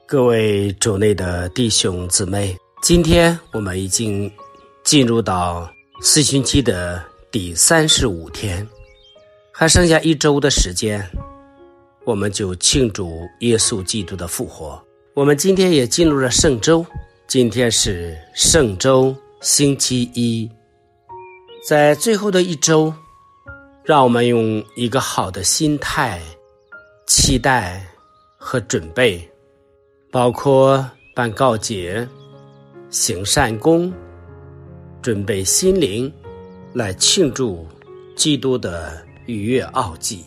各位主内的弟兄姊妹，今天我们已经进入到四旬期的第35天，还剩下1周的时间，我们就庆祝耶稣基督的复活。我们今天也进入了圣周，今天是圣周星期一。在最后的1周，让我们用一个好的心态期待和准备，包括办告解、行善功，准备心灵来庆祝基督的逾越奥祭。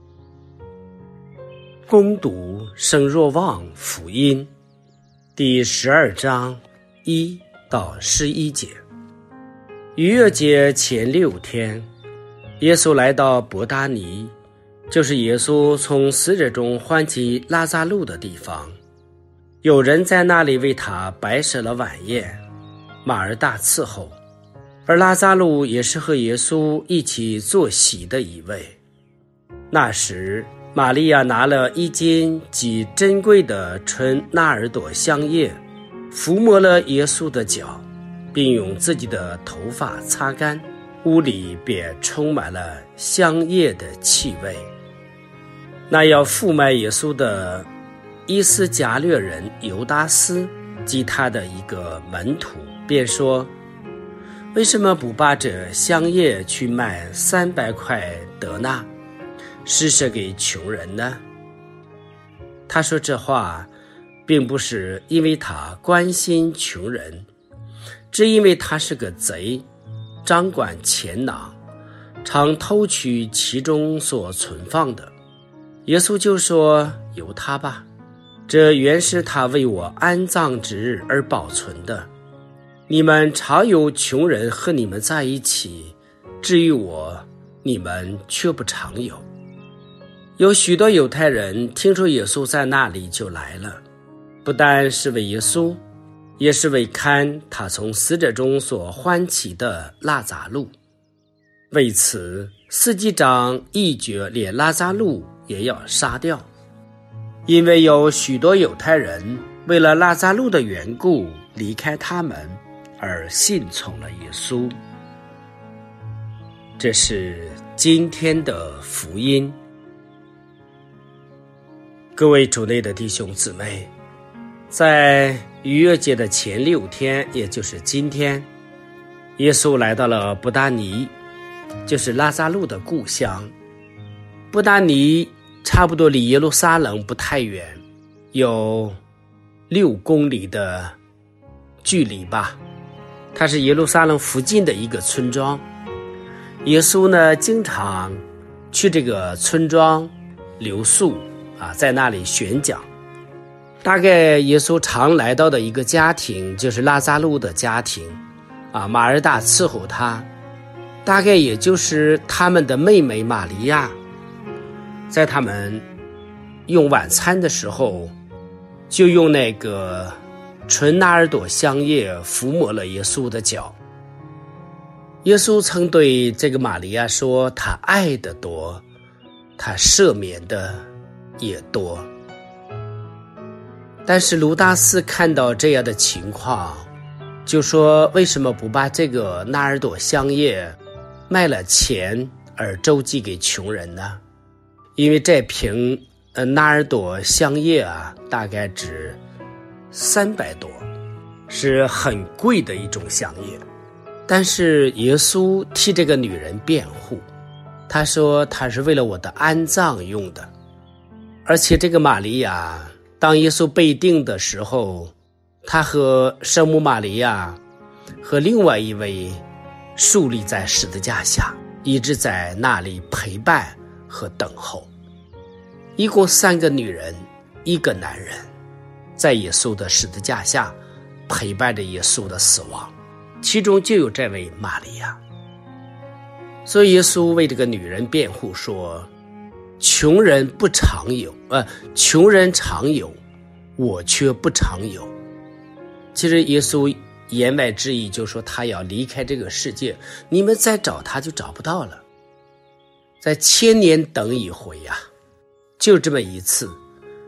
攻读圣若望福音第12章1到11节。逾越节前6天，耶稣来到伯大尼，就是耶稣从死者中唤起拉撒路的地方。有人在那里为他摆设了晚宴，马尔大伺候，而拉撒路也是和耶稣一起坐席的一位。那时玛利亚拿了1斤极珍贵的纯纳尔朵香叶，涂抹了耶稣的脚，并用自己的头发擦干，屋里便充满了香叶的气味。那要负卖耶稣的伊斯加略人犹达斯及他的一个门徒便说，为什么不把这香叶去卖300块德纳，施舍给穷人呢？他说这话并不是因为他关心穷人，只因为他是个贼，掌管钱囊，常偷取其中所存放的。耶稣就说，由他吧，这原是他为我安葬之日而保存的。你们常有穷人和你们在一起，至于我，你们却不常有。有许多犹太人听说耶稣在那里，就来了，不但是为耶稣，也是为看他从死者中所唤起的拉撒路。为此，司祭长议决连拉撒路也要杀掉，因为有许多犹太人为了拉撒路的缘故离开他们，而信从了耶稣。这是今天的福音。各位主内的弟兄姊妹，在逾越节的前6天，也就是今天，耶稣来到了伯大尼，就是拉撒路的故乡。伯大尼差不多离耶路撒冷不太远，有6公里的距离吧。它是耶路撒冷附近的一个村庄。耶稣呢，经常去这个村庄留宿在那里宣讲。大概耶稣常来到的一个家庭，就是拉撒路的家庭马尔大伺候他，大概也就是他们的妹妹玛利亚。在他们用晚餐的时候，就用那个纯纳尔朵香叶涂抹了耶稣的脚。耶稣曾对这个玛利亚说，他爱的多，他赦免的也多。但是卢大斯看到这样的情况，就说为什么不把这个纳尔朵香叶卖了钱而周济给穷人呢？因为这瓶纳尔朵香叶大概值300多，是很贵的一种香叶。但是耶稣替这个女人辩护，他说他是为了我的安葬用的。而且这个玛利亚，当耶稣被钉的时候，他和圣母玛利亚和另外一位竖立在十字架下，一直在那里陪伴和等候。一共3个女人，1个男人，在耶稣的十字架下陪伴着耶稣的死亡，其中就有这位玛利亚。所以耶稣为这个女人辩护说，穷人不常有，穷人常有，我却不常有。其实耶稣言外之意就是说，他要离开这个世界，你们再找他就找不到了。在1000年等一回就这么一次，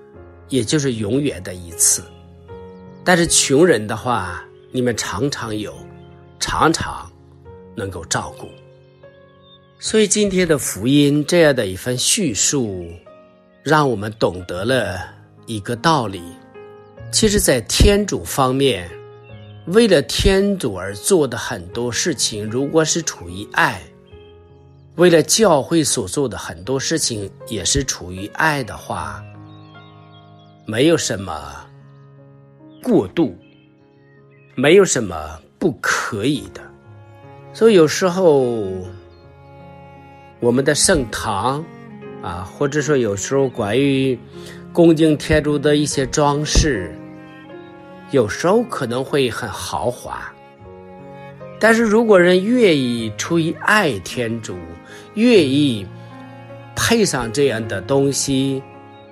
也就是永远的一次。但是穷人的话，你们常常有，常常能够照顾。所以今天的福音这样的一份叙述，让我们懂得了一个道理。其实在天主方面，为了天主而做的很多事情，如果是出于爱，为了教会所做的很多事情也是出于爱的话，没有什么过度，没有什么不可以的。所以有时候我们的圣堂或者说有时候关于恭敬天主的一些装饰，有时候可能会很豪华，但是如果人愿意出于爱天主，愿意配上这样的东西，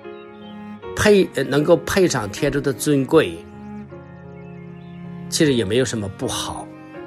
能够配上天主的尊贵，其实也没有什么不好。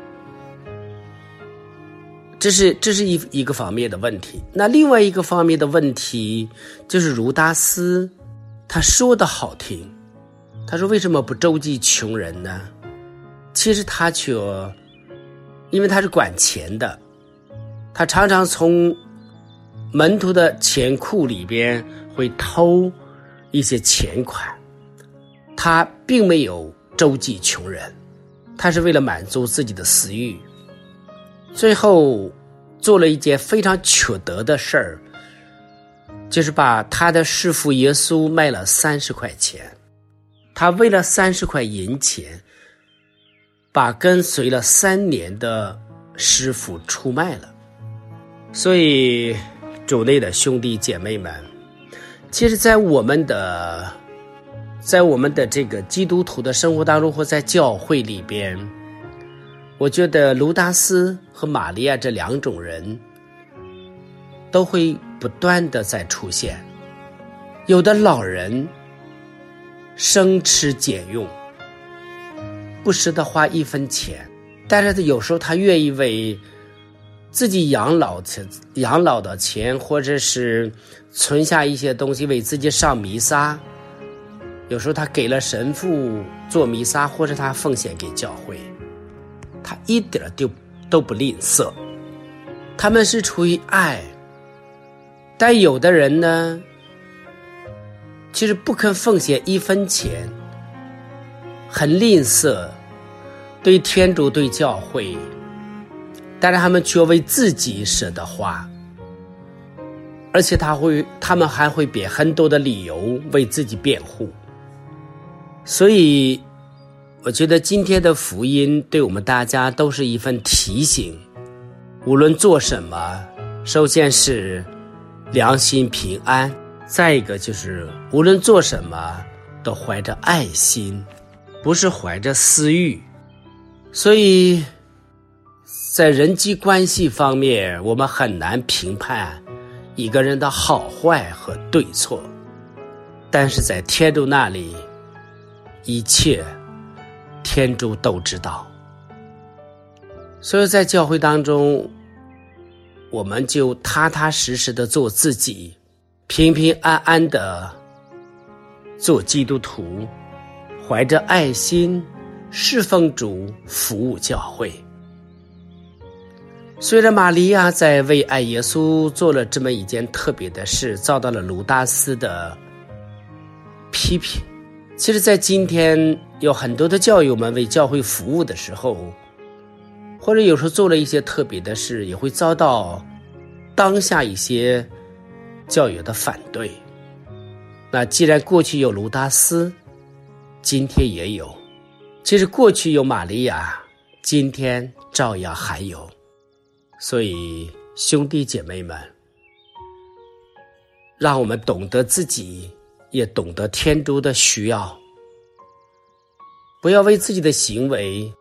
这是一个方面的问题。那另外一个方面的问题就是儒达斯他说的好听，他说为什么不周济穷人呢？其实他却因为他是管钱的，他常常从门徒的钱库里边会偷一些钱款，他并没有周济穷人，他是为了满足自己的私欲，最后做了一件非常缺德的事儿，就是把他的师父耶稣卖了30块钱。他为了30块银钱，把跟随了3年的师父出卖了。所以主内的兄弟姐妹们，其实在我们的这个基督徒的生活当中，或在教会里边，我觉得卢达斯和玛利亚这2种人都会不断的在出现。有的老人生吃俭用，不舍得花1分钱，但是有时候他愿意为自己养老的钱，或者是存下一些东西为自己上弥撒，有时候他给了神父做弥撒，或者他奉献给教会，他一点都不吝啬，他们是出于爱。但有的人呢，其实不肯奉献1分钱，很吝啬，对天主对教会，但是他们却为自己舍得花，而且他们还会编很多的理由为自己辩护。所以我觉得今天的福音对我们大家都是一份提醒，无论做什么，首先是良心平安，再一个就是无论做什么都怀着爱心，不是怀着私欲。所以在人际关系方面，我们很难评判一个人的好坏和对错，但是在天主那里，一切天主都知道。所以在教会当中，我们就踏踏实实的做自己，平平安安的做基督徒，怀着爱心侍奉主，服务教会。虽然玛利亚在为爱耶稣做了这么一件特别的事，遭到了卢达斯的批评，其实在今天有很多的教友们为教会服务的时候，或者有时候做了一些特别的事，也会遭到当下一些教友的反对。那既然过去有卢达斯，今天也有，其实过去有玛利亚，今天照样还有。所以兄弟姐妹们，让我们懂得自己，也懂得天主的需要，不要为自己的行为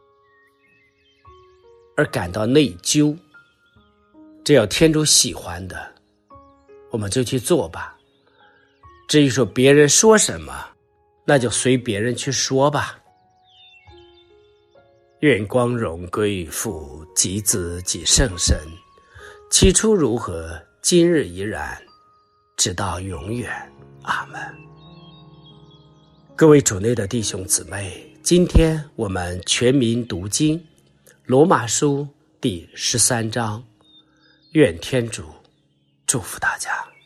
而感到内疚。只要天主喜欢的，我们就去做吧。至于说别人说什么，那就随别人去说吧。愿光荣归于父及子及圣神，起初如何，今日依然，直到永远。阿们。 各位主内的弟兄姊妹，今天我们全民读经罗马书第13章，愿天主祝福大家。